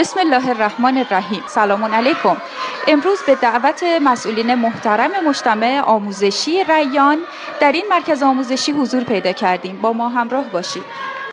بسم الله الرحمن الرحیم. سلام علیکم. امروز به دعوت مسئولین محترم مجتمع آموزشی ریان در این مرکز آموزشی حضور پیدا کردیم. با ما همراه باشید.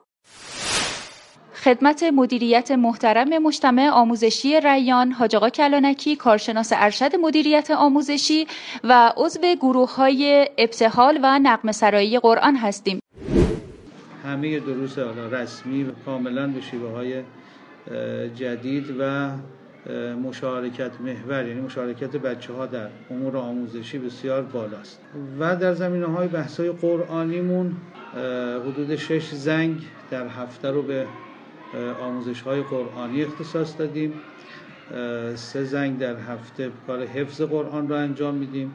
خدمت مدیریت محترم مجتمع آموزشی ریان حاج آقا کلانکی، کارشناس ارشد مدیریت آموزشی و عضو گروه‌های ابتهال و نغمه سرایی قرآن هستیم. همه دروس رسمی و کاملا به شیوه‌های جدید و مشارکت محور، یعنی مشارکت بچه‌ها در امور آموزشی بسیار بالاست. و در زمینه‌های بحث‌های قرآنیمون حدود 6 زنگ در هفته رو به آموزش‌های قرآنی اختصاص دادیم. 3 زنگ در هفته کار حفظ قرآن رو انجام میدیم.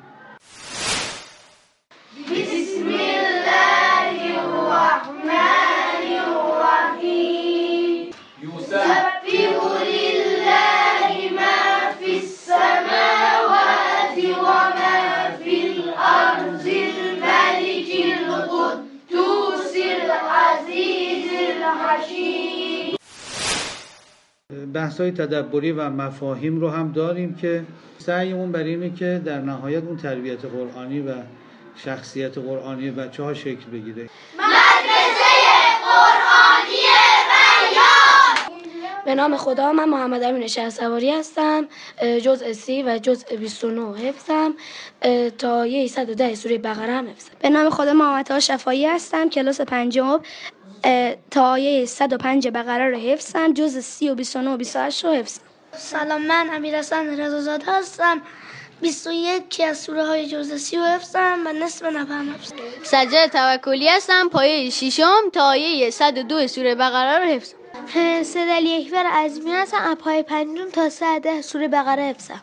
بسم الله الرحمن الرحیم. یسبح لله ما فی السماوات و ما فی الارض الملک القدوس العزیز الحکیم. بحث‌های تدبری و مفاهیم رو هم داریم که سعیمون بر اینه که در نهایت اون تربیت قرآنی و شخصیت قرآنی بچه‌ها شکل بگیره. مدرسه قرآنی ریان. به نام خدا. من محمد امین شهسواری هستم. جزء 30 و جزء 29 حفظم. تا آیه 110 سوره بقره هم حفظم. به نام خدا محمد طاهر شفایی هستم. کلاس 5 تا آیه 105 بقره رو حفظم. جزء 30 و 29 و 28 رو حفظم. سلام، من امیرحسن رضازاده هستم. 21 از سوره های جزء 30 رو حفظم و نصف نفهم حفظم. سجاد توکلی هستم. پایه 6 تا آیه 102 سوره بقره رو حفظم. سدلی اکبر عظمی هستم. پایه 5 تا 110 سوره بقره حفظم.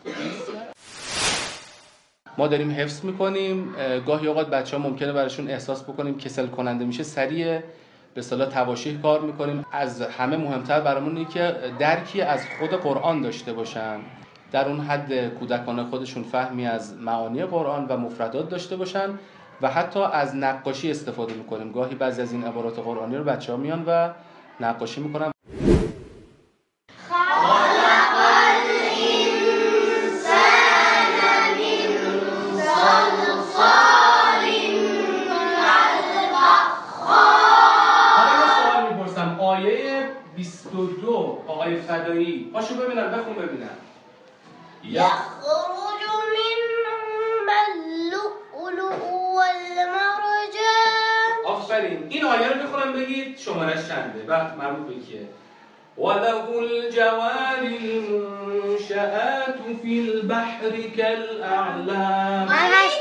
ما داریم حفظ میکنیم. گاهی اوقات بچه‌ها ممکنه براشون احساس بکنیم کسل کننده میشه، سریع به اصطلاح تواشیح کار میکنیم. از همه مهمتر برامون اینه که درکی از خود قرآن داشته باشن، در اون حد کودکانه خودشون فهمی از معانی قرآن و مفردات داشته باشن و حتی از نقاشی استفاده میکنیم. گاهی بعضی از این عبارات قرآنی رو بچه‌ها میان و نقاشی میکنن. آیه 22 آقای فدایی پاشو ببینم، بخون ببینم. یخرج منهما اللؤلؤ والمرجان. آفرین. این آیه رو بخونم بگید شمارش چنده و مربوط به کیه. وله الجوار المنشآت فی البحر كالأعلام. من